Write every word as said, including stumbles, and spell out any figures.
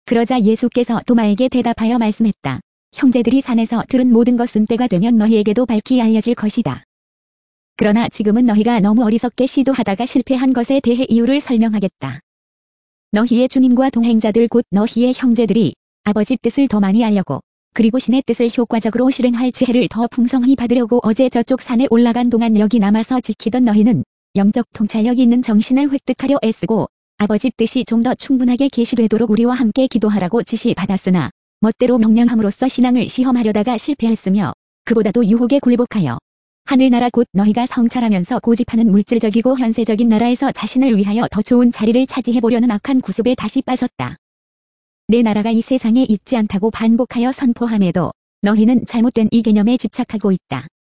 그러자 예수께서 도마에게 대답하여 말씀했다. 형제들이 산에서 들은 모든 것은 때가 되면 너희에게도 밝히 알려질 것이다. 그러나 지금은 너희가 너무 어리석게 시도하다가 실패한 것에 대해 이유를 설명하겠다. 너희의 주님과 동행자들 곧 너희의 형제들이 아버지 뜻을 더 많이 알려고 그리고 신의 뜻을 효과적으로 실행할 지혜를 더 풍성히 받으려고 어제 저쪽 산에 올라간 동안 여기 남아서 지키던 너희는 영적 통찰력 있는 정신을 획득하려 애쓰고 아버지 뜻이 좀 더 충분하게 계시되도록 우리와 함께 기도하라고 지시받았으나 멋대로 명령함으로써 신앙을 시험하려다가 실패했으며 그보다도 유혹에 굴복하여 하늘나라 곧 너희가 성찰하면서 고집하는 물질적이고 현세적인 나라에서 자신을 위하여 더 좋은 자리를 차지해보려는 악한 구습에 다시 빠졌다. 내 나라가 이 세상에 있지 않다고 반복하여 선포함에도 너희는 잘못된 이 개념에 집착하고 있다.